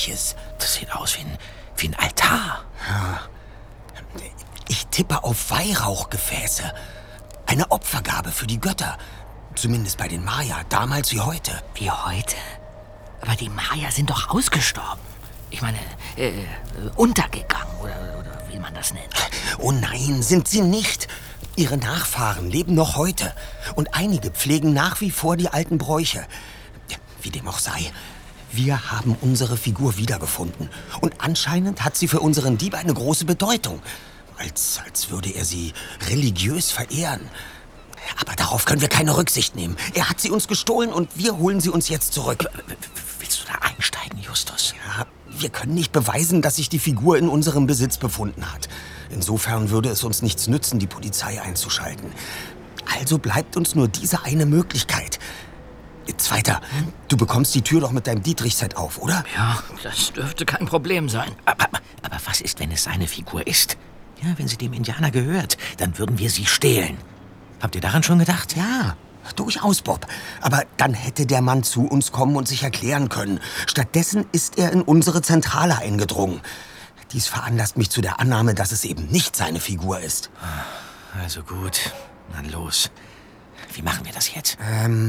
Das sieht aus wie ein Altar. Ja. Ich tippe auf Weihrauchgefäße. Eine Opfergabe für die Götter. Zumindest bei den Maya, damals wie heute. Wie heute? Aber die Maya sind doch ausgestorben. Ich meine, untergegangen oder wie man das nennt. Oh nein, sind sie nicht. Ihre Nachfahren leben noch heute. Und einige pflegen nach wie vor die alten Bräuche. Wie dem auch sei. Wir haben unsere Figur wiedergefunden. Und anscheinend hat sie für unseren Dieb eine große Bedeutung. Als würde er sie religiös verehren. Aber darauf können wir keine Rücksicht nehmen. Er hat sie uns gestohlen und wir holen sie uns jetzt zurück. Willst du da einsteigen, Justus? Ja, wir können nicht beweisen, dass sich die Figur in unserem Besitz befunden hat. Insofern würde es uns nichts nützen, die Polizei einzuschalten. Also bleibt uns nur diese eine Möglichkeit. Zweiter, du bekommst die Tür doch mit deinem Dietrich-Set auf, oder? Ja, das dürfte kein Problem sein. Aber was ist, wenn es seine Figur ist? Ja, wenn sie dem Indianer gehört, dann würden wir sie stehlen. Habt ihr daran schon gedacht? Ja, durchaus, Bob. Aber dann hätte der Mann zu uns kommen und sich erklären können. Stattdessen ist er in unsere Zentrale eingedrungen. Dies veranlasst mich zu der Annahme, dass es eben nicht seine Figur ist. Also gut, dann los. Wie machen wir das jetzt?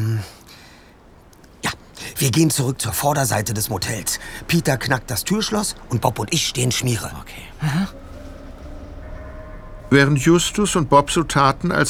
Ja, wir gehen zurück zur Vorderseite des Motels. Peter knackt das Türschloss und Bob und ich stehen Schmiere. Okay. Während Justus und Bob so taten, als